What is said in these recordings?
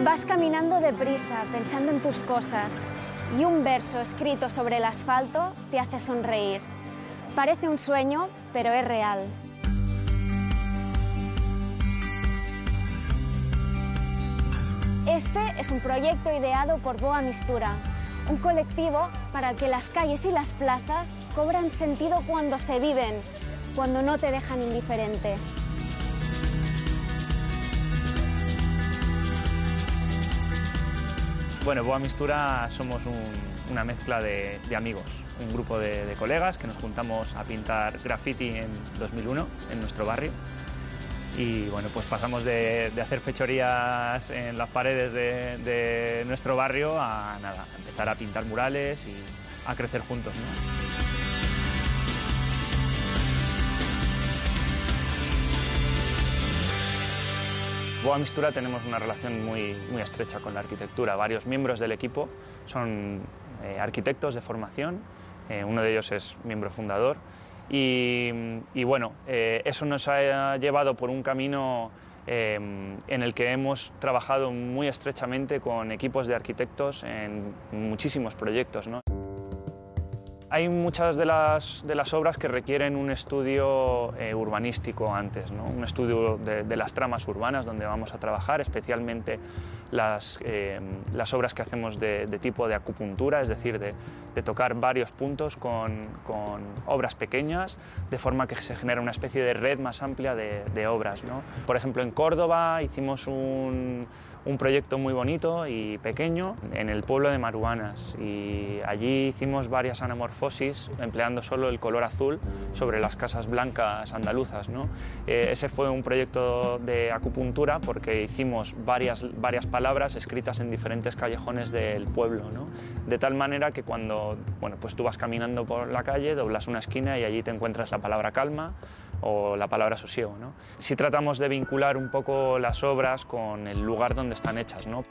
Vas caminando deprisa, pensando en tus cosas, y un verso escrito sobre el asfalto te hace sonreír. Parece un sueño, pero es real. Este es un proyecto ideado por Boa Mistura, un colectivo para el que las calles y las plazas cobran sentido cuando se viven, cuando no te dejan indiferente. Bueno, Boa Mistura somos una mezcla de amigos, un grupo de colegas que nos juntamos a pintar graffiti en 2001 en nuestro barrio. Y bueno, pues pasamos de hacer fechorías en las paredes de nuestro barrio a nada, a empezar a pintar murales y a crecer juntos, ¿no? Boa Mistura tenemos una relación muy estrecha con la arquitectura. Varios miembros del equipo son arquitectos de formación, uno de ellos es miembro fundador. Y bueno, eso nos ha llevado por un camino en el que hemos trabajado muy estrechamente con equipos de arquitectos en muchísimos proyectos, ¿no? Hay muchas de las obras que requieren un estudio urbanístico antes, ¿no? Un estudio de las tramas urbanas donde vamos a trabajar, especialmente las obras que hacemos de tipo de acupuntura, es decir, de tocar varios puntos con obras pequeñas, de forma que se genera una especie de red más amplia de obras, ¿no? Por ejemplo, en Córdoba hicimos un proyecto muy bonito y pequeño en el pueblo de Maruanas, y allí hicimos varias anamorfosis empleando solo el color azul sobre las casas blancas andaluzas, ¿no? Ese fue un proyecto de acupuntura porque hicimos varias palabras escritas en diferentes callejones del pueblo, ¿no? De tal manera que cuando pues tú vas caminando por la calle, doblas una esquina y allí te encuentras la palabra calma o la palabra sosiego, ¿no? Sí tratamos de vincular un poco las obras con el lugar donde están hechas, ¿no?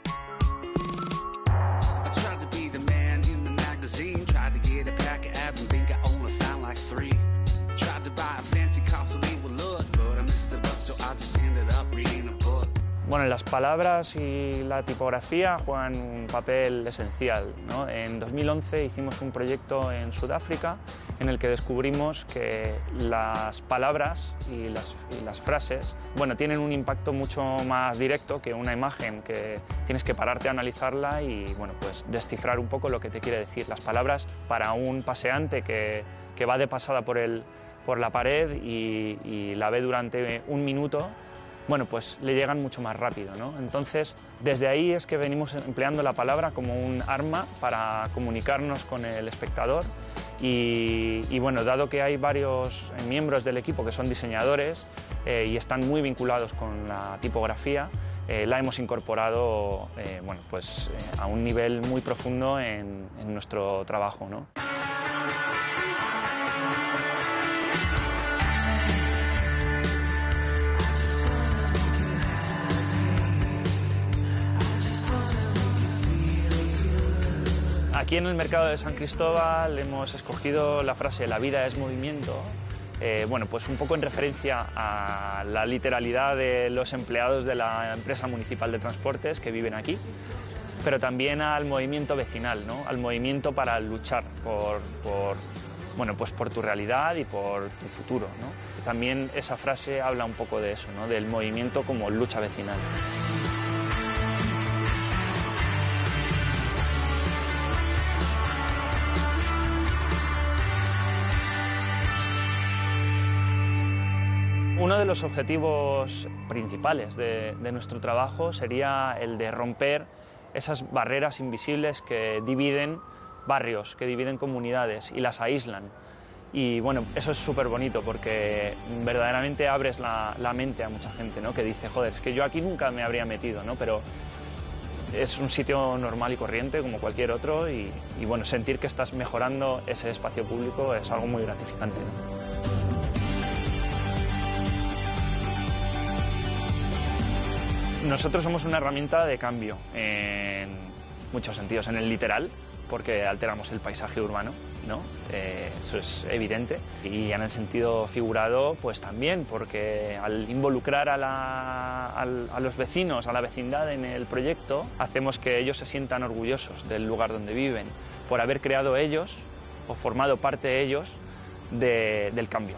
Bueno, las palabras y la tipografía juegan un papel esencial, ¿no? En 2011 hicimos un proyecto en Sudáfrica en el que descubrimos que las palabras y las frases, bueno, tienen un impacto mucho más directo que una imagen que tienes que pararte a analizarla y, bueno, pues descifrar un poco lo que te quiere decir. Las palabras para un paseante que va de pasada por la pared y la ve durante un minuto, bueno, pues le llegan mucho más rápido, ¿no? Entonces, desde ahí es que venimos empleando la palabra como un arma para comunicarnos con el espectador y bueno, dado que hay varios miembros del equipo que son diseñadores y están muy vinculados con la tipografía, la hemos incorporado bueno, pues, a un nivel muy profundo en nuestro trabajo, ¿no? Aquí en el mercado de San Cristóbal hemos escogido la frase "la vida es movimiento", bueno, pues un poco en referencia a la literalidad de los empleados de la empresa municipal de transportes que viven aquí, pero también al movimiento vecinal, ¿no? Al movimiento para luchar bueno, pues por tu realidad y por tu futuro, ¿no? También esa frase habla un poco de eso, ¿no? Del movimiento como lucha vecinal. Uno de los objetivos principales de nuestro trabajo sería el de romper esas barreras invisibles que dividen barrios, que dividen comunidades y las aíslan. Y bueno, eso es súper bonito porque verdaderamente abres la mente a mucha gente, ¿no? Que dice, joder, es que yo aquí nunca me habría metido, ¿no? Pero es un sitio normal y corriente como cualquier otro y bueno, sentir que estás mejorando ese espacio público es algo muy gratificante, ¿no? Nosotros somos una herramienta de cambio en muchos sentidos, en el literal, porque alteramos el paisaje urbano, ¿no? Eso es evidente. Y en el sentido figurado, pues también, porque al involucrar a los vecinos, a la vecindad en el proyecto, hacemos que ellos se sientan orgullosos del lugar donde viven, por haber creado ellos o formado parte ellos del cambio.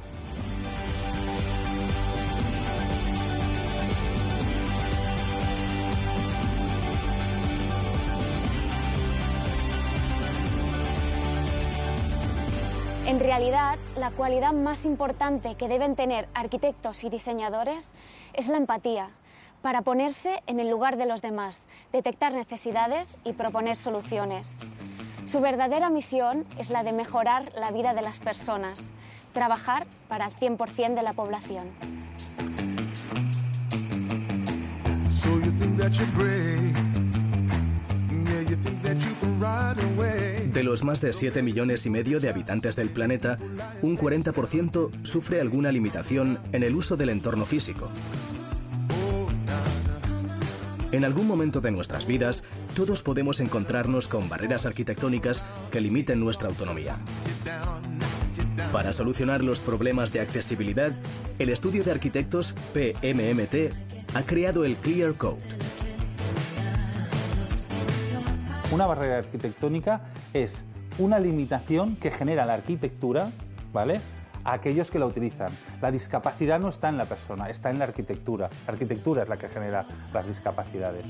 En realidad, la cualidad más importante que deben tener arquitectos y diseñadores es la empatía, para ponerse en el lugar de los demás, detectar necesidades y proponer soluciones. Su verdadera misión es la de mejorar la vida de las personas, trabajar para el 100% de la población. De los más de 7,5 millones de habitantes del planeta, un 40% sufre alguna limitación en el uso del entorno físico. En algún momento de nuestras vidas, todos podemos encontrarnos con barreras arquitectónicas que limiten nuestra autonomía. Para solucionar los problemas de accesibilidad, el estudio de arquitectos PMMT ha creado el Clear Code. Una barrera arquitectónica es una limitación que genera la arquitectura, ¿vale?, a aquellos que la utilizan. La discapacidad no está en la persona, está en la arquitectura. La arquitectura es la que genera las discapacidades.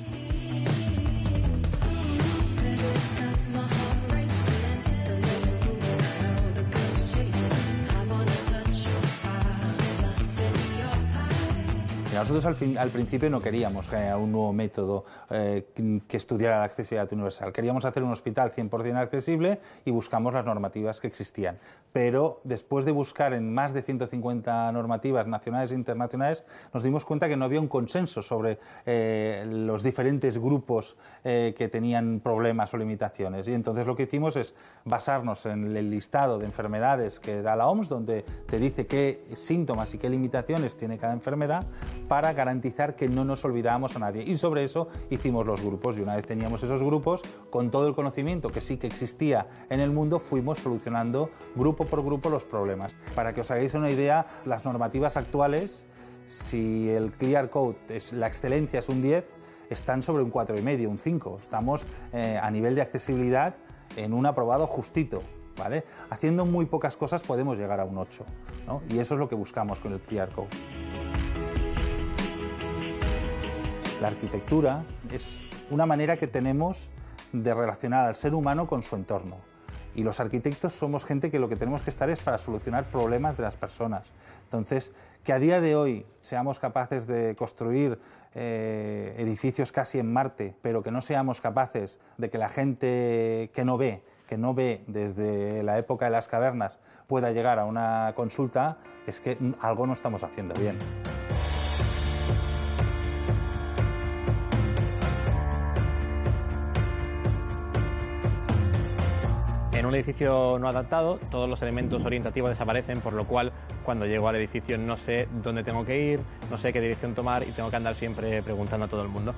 Nosotros al principio no queríamos crear un nuevo método que estudiara la accesibilidad universal. Queríamos hacer un hospital 100% accesible y buscamos las normativas que existían. Pero después de buscar en más de 150 normativas nacionales e internacionales, nos dimos cuenta que no había un consenso sobre los diferentes grupos que tenían problemas o limitaciones. Y entonces lo que hicimos es basarnos en el listado de enfermedades que da la OMS, donde te dice qué síntomas y qué limitaciones tiene cada enfermedad, para garantizar que no nos olvidábamos a nadie. Y sobre eso hicimos los grupos, y una vez teníamos esos grupos, con todo el conocimiento que sí que existía en el mundo, fuimos solucionando grupo por grupo los problemas. Para que os hagáis una idea, las normativas actuales, si el Clear Code, la excelencia es un 10, están sobre un 4,5, un 5. Estamos a nivel de accesibilidad en un aprobado justito, ¿vale? Haciendo muy pocas cosas podemos llegar a un 8, ¿no? Y eso es lo que buscamos con el Clear Code. La arquitectura es una manera que tenemos de relacionar al ser humano con su entorno. Y los arquitectos somos gente que lo que tenemos que estar es para solucionar problemas de las personas. Entonces, que a día de hoy seamos capaces de construir edificios casi en Marte, pero que no seamos capaces de que la gente que no ve desde la época de las cavernas, pueda llegar a una consulta, es que algo no estamos haciendo bien. En un edificio no adaptado, todos los elementos orientativos desaparecen, por lo cual cuando llego al edificio no sé dónde tengo que ir, no sé qué dirección tomar y tengo que andar siempre preguntando a todo el mundo.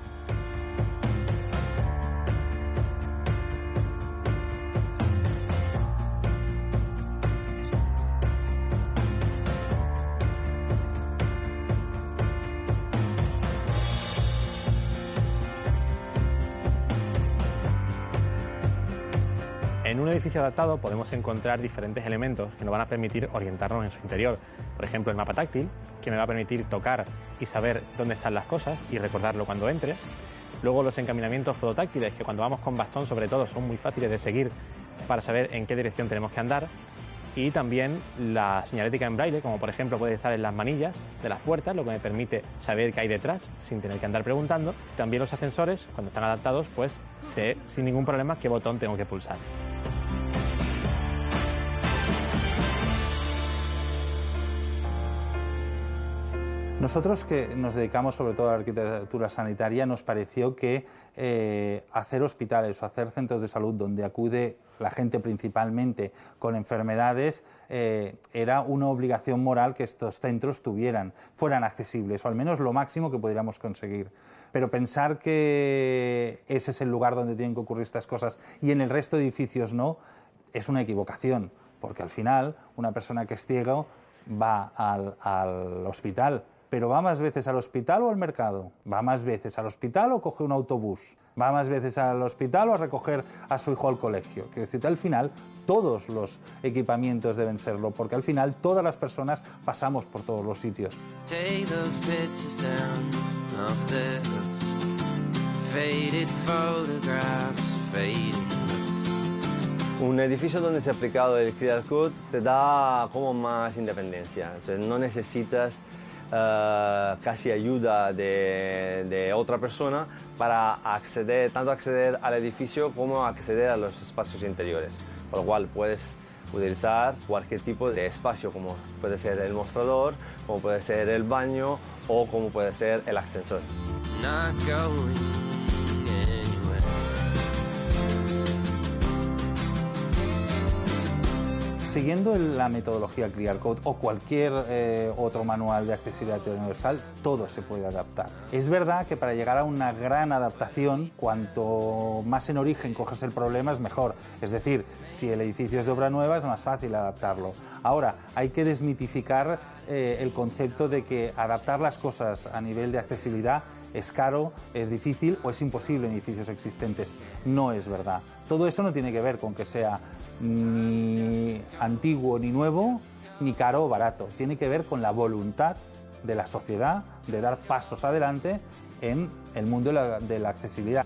En un edificio adaptado podemos encontrar diferentes elementos que nos van a permitir orientarnos en su interior. Por ejemplo, el mapa táctil, que me va a permitir tocar y saber dónde están las cosas y recordarlo cuando entre. Luego los encaminamientos podotáctiles, que cuando vamos con bastón sobre todo son muy fáciles de seguir para saber en qué dirección tenemos que andar. Y también la señalética en braille, como por ejemplo puede estar en las manillas de las puertas, lo que me permite saber qué hay detrás sin tener que andar preguntando. También los ascensores, cuando están adaptados, pues sé sin ningún problema qué botón tengo que pulsar. Nosotros, que nos dedicamos sobre todo a la arquitectura sanitaria, nos pareció que hacer hospitales o hacer centros de salud donde acude la gente principalmente con enfermedades era una obligación moral que estos centros fueran accesibles, o al menos lo máximo que pudiéramos conseguir. Pero pensar que ese es el lugar donde tienen que ocurrir estas cosas y en el resto de edificios no, es una equivocación, porque al final una persona que es ciego va al hospital, pero ¿va más veces al hospital o al mercado? ¿Va más veces al hospital o coge un autobús? ¿Va más veces al hospital o a recoger a su hijo al colegio? Quiero decir, al final todos los equipamientos deben serlo, porque al final todas las personas pasamos por todos los sitios. Un edificio donde se ha aplicado el QR Code te da como más independencia, entonces no necesitas casi ayuda de otra persona para acceder, tanto acceder al edificio como acceder a los espacios interiores, por lo cual puedes utilizar cualquier tipo de espacio, como puede ser el mostrador, como puede ser el baño o como puede ser el ascensor. Siguiendo la metodología QR Code o cualquier otro manual de accesibilidad universal, todo se puede adaptar. Es verdad que para llegar a una gran adaptación, cuanto más en origen coges el problema es mejor. Es decir, si el edificio es de obra nueva es más fácil adaptarlo. Ahora, hay que desmitificar el concepto de que adaptar las cosas a nivel de accesibilidad es caro, es difícil o es imposible en edificios existentes. No es verdad. Todo eso no tiene que ver con que sea ni antiguo ni nuevo, ni caro o barato. Tiene que ver con la voluntad de la sociedad de dar pasos adelante en el mundo de la accesibilidad.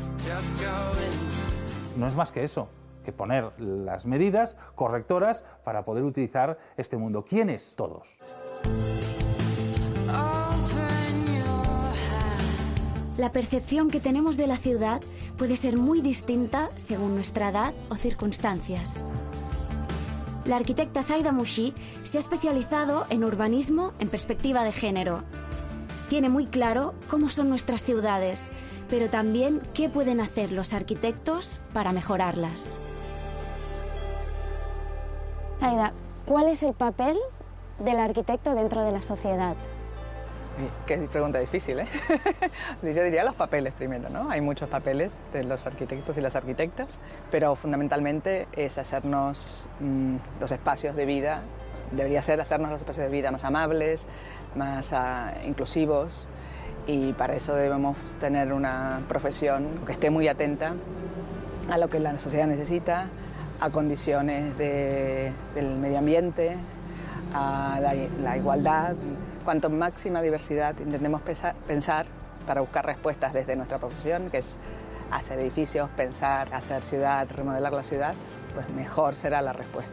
No es más que eso, que poner las medidas correctoras para poder utilizar este mundo. ¿Quiénes? Todos. La percepción que tenemos de la ciudad puede ser muy distinta según nuestra edad o circunstancias. La arquitecta Zaida Mouchi se ha especializado en urbanismo en perspectiva de género. Tiene muy claro cómo son nuestras ciudades, pero también qué pueden hacer los arquitectos para mejorarlas. Zaida, ¿cuál es el papel del arquitecto dentro de la sociedad? Qué pregunta difícil, ¿eh? Yo diría los papeles primero, ¿no? Hay muchos papeles de los arquitectos y las arquitectas, pero fundamentalmente es hacernos los espacios de vida, debería ser hacernos los espacios de vida más amables, más inclusivos, y para eso debemos tener una profesión que esté muy atenta a lo que la sociedad necesita, a condiciones del medio ambiente, a la igualdad. Cuanto máxima diversidad intentemos pensar para buscar respuestas desde nuestra profesión, que es hacer edificios, pensar, hacer ciudad, remodelar la ciudad, pues mejor será la respuesta.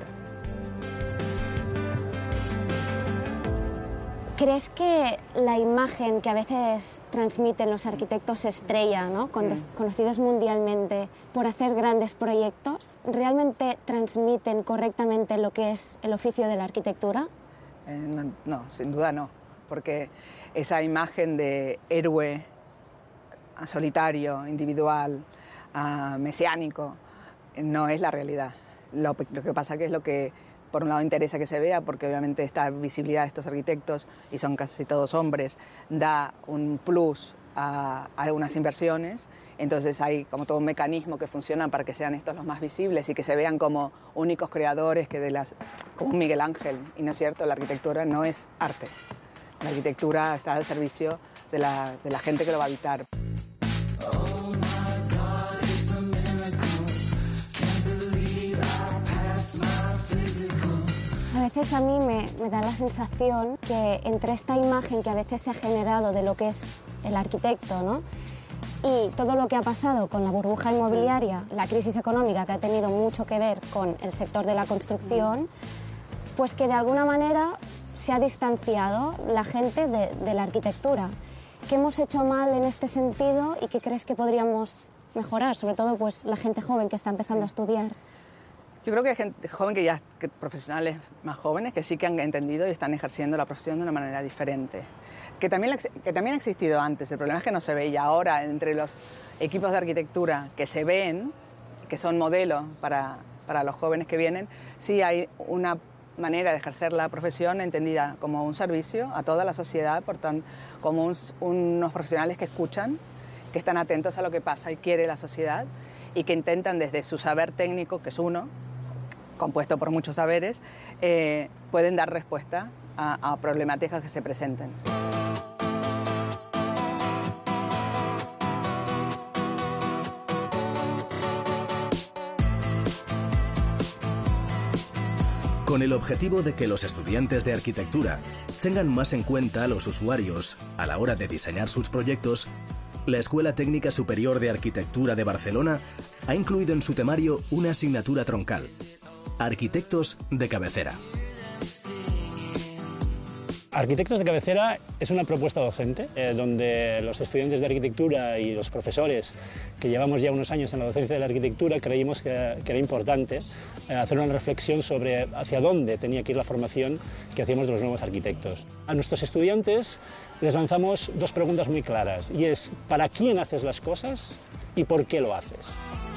¿Crees que la imagen que a veces transmiten los arquitectos estrella, ¿no? Conocidos mundialmente por hacer grandes proyectos, realmente transmiten correctamente lo que es el oficio de la arquitectura? No, sin duda no, porque esa imagen de héroe solitario, individual, mesiánico, no es la realidad. Lo que pasa que es lo que por un lado interesa que se vea, porque obviamente esta visibilidad de estos arquitectos, y son casi todos hombres, da un plus a algunas inversiones. Entonces hay como todo un mecanismo que funciona para que sean estos los más visibles y que se vean como únicos creadores, como un Miguel Ángel. Y no es cierto, la arquitectura no es arte. La arquitectura está al servicio de la gente que lo va a habitar. A veces a mí me da la sensación que entre esta imagen que a veces se ha generado de lo que es el arquitecto, ¿no?, y todo lo que ha pasado con la burbuja inmobiliaria, la crisis económica que ha tenido mucho que ver con el sector de la construcción, pues que de alguna manera se ha distanciado la gente de la arquitectura. ¿Qué hemos hecho mal en este sentido y qué crees que podríamos mejorar? Sobre todo pues la gente joven que está empezando a estudiar. Yo creo que hay gente joven que profesionales más jóvenes que sí que han entendido y están ejerciendo la profesión de una manera diferente. Que también ha existido antes, el problema es que no se ve, y ahora entre los equipos de arquitectura que se ven, que son modelos para los jóvenes que vienen, sí hay una manera de ejercer la profesión entendida como un servicio a toda la sociedad, por tanto, como unos profesionales que escuchan, que están atentos a lo que pasa y quiere la sociedad, y que intentan desde su saber técnico, que es uno, compuesto por muchos saberes, pueden dar respuesta a problemáticas que se presenten. Con el objetivo de que los estudiantes de arquitectura tengan más en cuenta a los usuarios a la hora de diseñar sus proyectos, la Escuela Técnica Superior de Arquitectura de Barcelona ha incluido en su temario una asignatura troncal: Arquitectos de Cabecera. Arquitectos de Cabecera es una propuesta docente donde los estudiantes de arquitectura y los profesores que llevamos ya unos años en la docencia de la arquitectura creímos que era importante hacer una reflexión sobre hacia dónde tenía que ir la formación que hacíamos de los nuevos arquitectos. A nuestros estudiantes les lanzamos dos preguntas muy claras, y es: ¿para quién haces las cosas y por qué lo haces?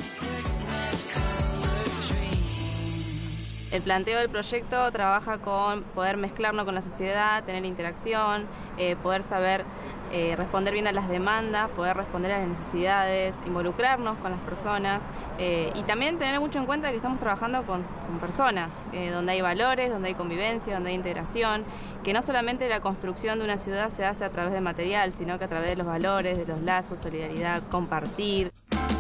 El planteo del proyecto trabaja con poder mezclarnos con la sociedad, tener interacción, poder saber responder bien a las demandas, poder responder a las necesidades, involucrarnos con las personas y también tener mucho en cuenta que estamos trabajando con personas, donde hay valores, donde hay convivencia, donde hay integración, que no solamente la construcción de una ciudad se hace a través de material, sino que a través de los valores, de los lazos, solidaridad, compartir.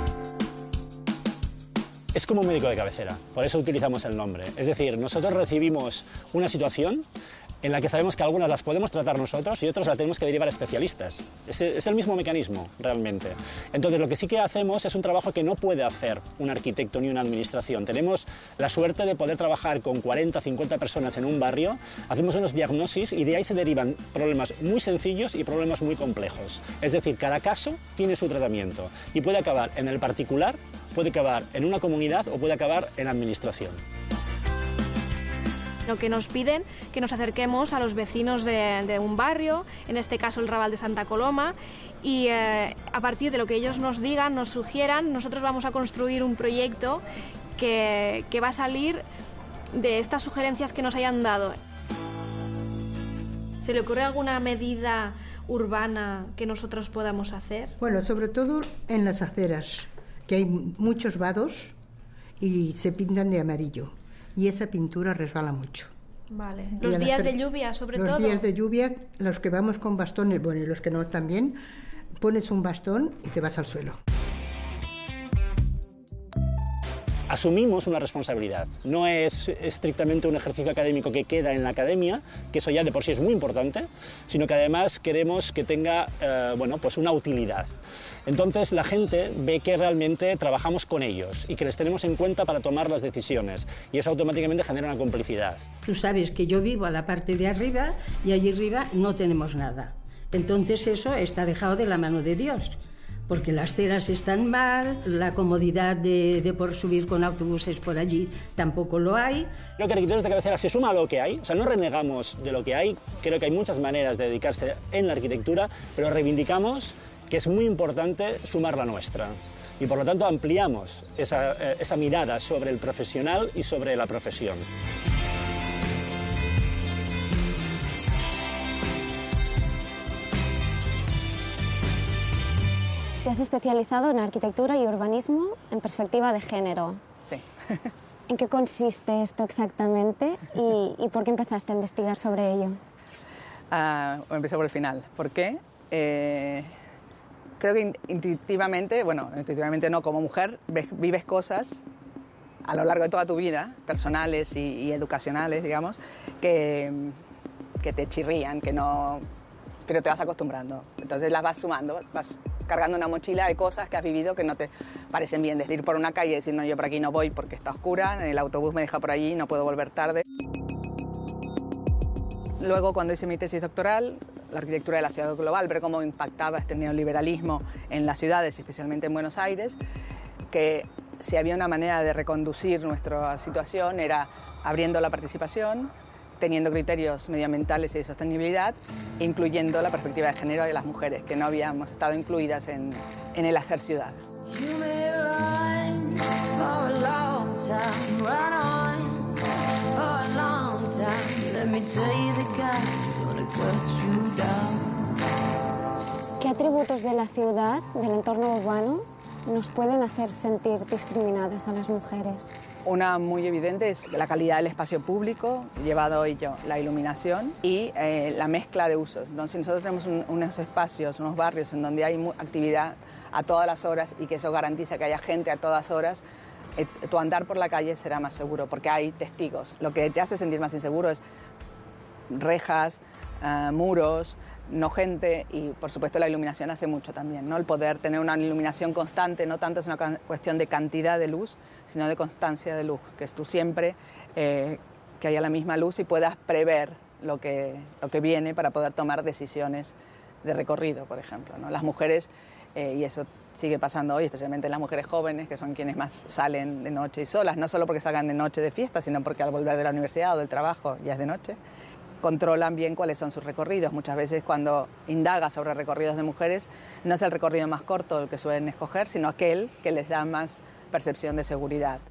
Es como un médico de cabecera, por eso utilizamos el nombre. Es decir, nosotros recibimos una situación en la que sabemos que algunas las podemos tratar nosotros y otras las tenemos que derivar a especialistas. Es el mismo mecanismo, realmente. Entonces, lo que sí que hacemos es un trabajo que no puede hacer un arquitecto ni una administración. Tenemos la suerte de poder trabajar con 40, 50 personas en un barrio, hacemos unos diagnosis y de ahí se derivan problemas muy sencillos y problemas muy complejos. Es decir, cada caso tiene su tratamiento y puede acabar en el particular, puede acabar en una comunidad o puede acabar en administración. Lo que nos piden que nos acerquemos a los vecinos de un barrio, en este caso el Raval de Santa Coloma, y a partir de lo que ellos nos digan, nos sugieran, nosotros vamos a construir un proyecto que va a salir de estas sugerencias que nos hayan dado. ¿Se le ocurre alguna medida urbana que nosotros podamos hacer? Bueno, sobre todo en las aceras, que hay muchos vados y se pintan de amarillo. Y esa pintura resbala mucho. Vale. Los días de lluvia, sobre todo. Los días de lluvia, los que vamos con bastones, bueno, y los que no también, pones un bastón y te vas al suelo. Asumimos una responsabilidad. No es estrictamente un ejercicio académico que queda en la academia, que eso ya de por sí es muy importante, sino que además queremos que tenga pues una utilidad. Entonces la gente ve que realmente trabajamos con ellos y que les tenemos en cuenta para tomar las decisiones, y eso automáticamente genera una complicidad. Tú sabes que yo vivo a la parte de arriba y allí arriba no tenemos nada. Entonces eso está dejado de la mano de Dios. Porque las aceras están mal, la comodidad de por subir con autobuses por allí tampoco lo hay. Creo que Arquitectos de Cabecera se suma a lo que hay, o sea, no renegamos de lo que hay, creo que hay muchas maneras de dedicarse en la arquitectura, pero reivindicamos que es muy importante sumar la nuestra. Y por lo tanto ampliamos esa mirada sobre el profesional y sobre la profesión. Te has especializado en arquitectura y urbanismo en perspectiva de género. Sí. ¿En qué consiste esto exactamente y por qué empezaste a investigar sobre ello? Empecé por el final. ¿Por qué? Creo que intuitivamente, bueno, intuitivamente no, como mujer vives cosas a lo largo de toda tu vida, personales y educacionales, digamos, que te chirrían, que no... pero te vas acostumbrando. Entonces las vas sumando, vas cargando una mochila de cosas que has vivido que no te parecen bien. Desde ir por una calle y decir, no, yo por aquí no voy porque está oscura, el autobús me deja por allí, no puedo volver tarde. Luego, cuando hice mi tesis doctoral, la arquitectura de la ciudad global, ver cómo impactaba este neoliberalismo en las ciudades, especialmente en Buenos Aires, que si había una manera de reconducir nuestra situación era abriendo la participación, teniendo criterios medioambientales y de sostenibilidad, incluyendo la perspectiva de género de las mujeres, que no habíamos estado incluidas en el hacer ciudad. ¿Qué atributos de la ciudad, del entorno urbano, nos pueden hacer sentir discriminadas a las mujeres? Una muy evidente es la calidad del espacio público, llevado ello la iluminación y la mezcla de usos. Entonces, si nosotros tenemos unos espacios, unos barrios en donde hay actividad a todas las horas y que eso garantiza que haya gente a todas horas, tu andar por la calle será más seguro porque hay testigos. Lo que te hace sentir más inseguro es rejas, muros, no gente y por supuesto la iluminación hace mucho también, ¿no? El poder tener una iluminación constante no tanto es una cuestión de cantidad de luz, sino de constancia de luz, que es tú siempre que haya la misma luz y puedas prever lo que viene para poder tomar decisiones de recorrido, por ejemplo, ¿no? Las mujeres, y eso sigue pasando hoy, especialmente las mujeres jóvenes, que son quienes más salen de noche y solas, no solo porque salgan de noche de fiesta, sino porque al volver de la universidad o del trabajo ya es de noche, controlan bien cuáles son sus recorridos. Muchas veces cuando indagas sobre recorridos de mujeres, no es el recorrido más corto el que suelen escoger, sino aquel que les da más percepción de seguridad.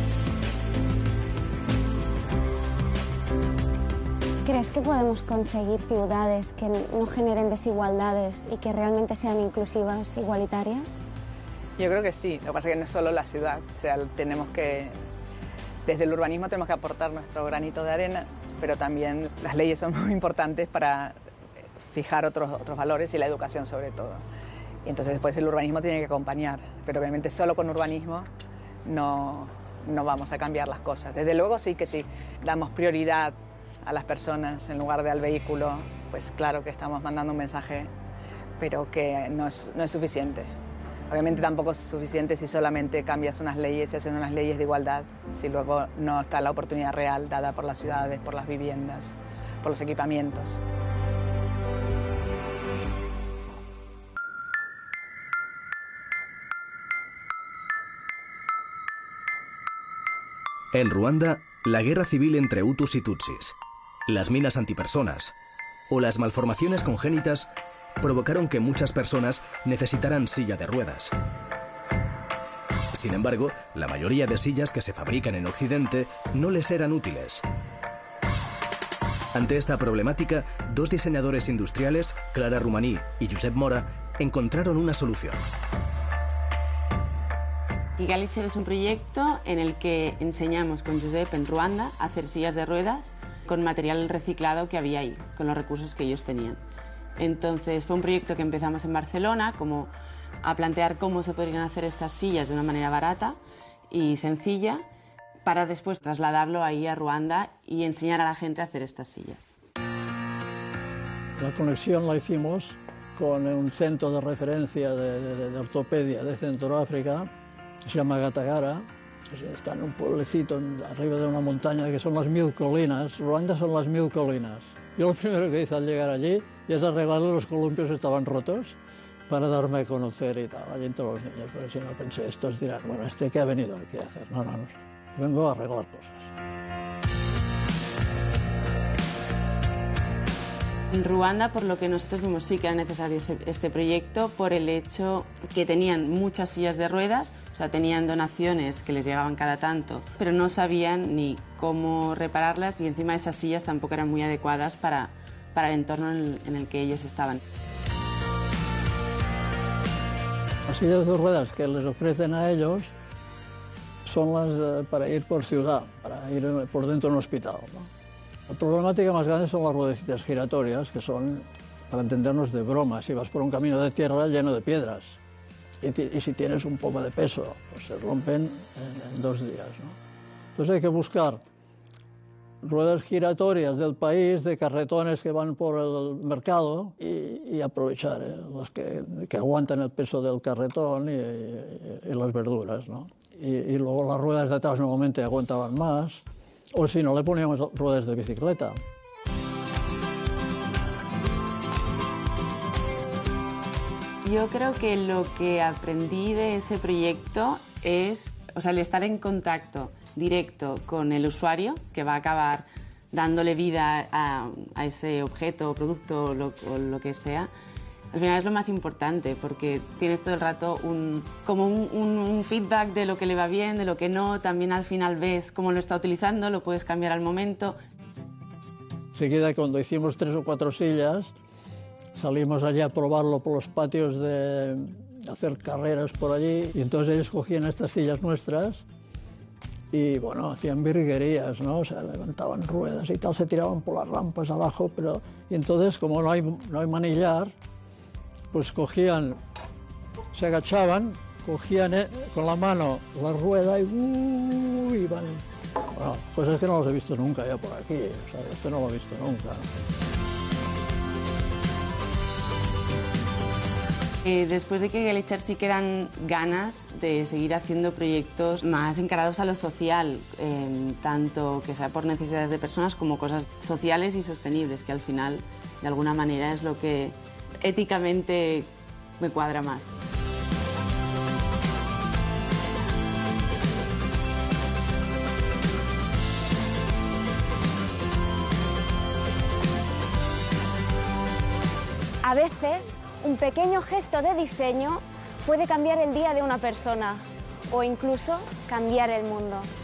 ¿Crees que podemos conseguir ciudades que no generen desigualdades y que realmente sean inclusivas, igualitarias? Yo creo que sí, lo que pasa es que no es solo la ciudad, o sea, desde el urbanismo tenemos que aportar nuestro granito de arena, pero también las leyes son muy importantes para fijar otros valores y la educación sobre todo. Y entonces después el urbanismo tiene que acompañar, pero obviamente solo con urbanismo no vamos a cambiar las cosas. Desde luego sí que sí, damos prioridad a las personas en lugar de al vehículo, pues claro que estamos mandando un mensaje, pero que no es suficiente. Obviamente tampoco es suficiente si solamente cambias unas leyes y hacen unas leyes de igualdad, si luego no está la oportunidad real dada por las ciudades, por las viviendas, por los equipamientos. En Ruanda, la guerra civil entre Hutus y Tutsis, las minas antipersonas o las malformaciones congénitas provocaron que muchas personas necesitaran silla de ruedas. Sin embargo, la mayoría de sillas que se fabrican en Occidente no les eran útiles. Ante esta problemática, dos diseñadores industriales, Clara Romaní y Josep Mora, encontraron una solución. Gigalitzer es un proyecto en el que enseñamos con Josep en Ruanda a hacer sillas de ruedas con material reciclado que había ahí, con los recursos que ellos tenían. Entonces fue un proyecto que empezamos en Barcelona como a plantear cómo se podrían hacer estas sillas de una manera barata y sencilla para después trasladarlo ahí a Ruanda y enseñar a la gente a hacer estas sillas. La conexión la hicimos con un centro de referencia de ortopedia de Centroáfrica, que se llama Gatagara. Está en un pueblecito arriba de una montaña que son las 1000 colinas. Ruanda son las 1000 colinas. Yo lo primero que hice al llegar allí es arreglarle los columpios que estaban rotos para darme a conocer y tal, allí entre los niños. Pero si no pensé, estos dirán, bueno, ¿qué ha venido aquí a hacer? No, vengo a arreglar cosas. En Ruanda, por lo que nosotros vimos, sí que era necesario este proyecto por el hecho que tenían muchas sillas de ruedas, o sea, tenían donaciones que les llegaban cada tanto, pero no sabían ni cómo repararlas y encima esas sillas tampoco eran muy adecuadas para el entorno en el que ellos estaban. Las sillas de ruedas que les ofrecen a ellos son las para ir por ciudad, para ir por dentro de un hospital, ¿no? La problemática más grande son las ruedecitas giratorias, que son, para entendernos, de broma. Si vas por un camino de tierra lleno de piedras y si tienes un poco de peso, pues se rompen en 2 días, ¿no? Entonces hay que buscar ruedas giratorias del país, de carretones que van por el mercado y aprovechar las que aguantan el peso del carretón y las verduras, ¿no? Y luego las ruedas de atrás normalmente aguantaban más. O si no, le poníamos ruedas de bicicleta. Yo creo que lo que aprendí de ese proyecto es, o sea, el estar en contacto directo con el usuario, que va a acabar dándole vida a ese objeto o producto o lo que sea. Al final es lo más importante, porque tienes todo el rato un feedback de lo que le va bien, de lo que no. También al final ves cómo lo está utilizando, lo puedes cambiar al momento. Enseguida, cuando hicimos 3 o 4 sillas, salimos allí a probarlo por los patios de hacer carreras por allí. Y entonces ellos cogían estas sillas nuestras y bueno, hacían virguerías, ¿no? O sea, levantaban ruedas y tal, se tiraban por las rampas abajo, pero... Y entonces, como no hay manillar, pues cogían, se agachaban, cogían con la mano la rueda y iban... Bueno, cosas que no los he visto nunca ya por aquí, o sea, esto no lo he visto nunca. Después de que Gelechar sí quedan ganas de seguir haciendo proyectos más encarados a lo social, tanto que sea por necesidades de personas como cosas sociales y sostenibles, que al final, de alguna manera, es lo que éticamente me cuadra más. A veces, un pequeño gesto de diseño puede cambiar el día de una persona o incluso cambiar el mundo.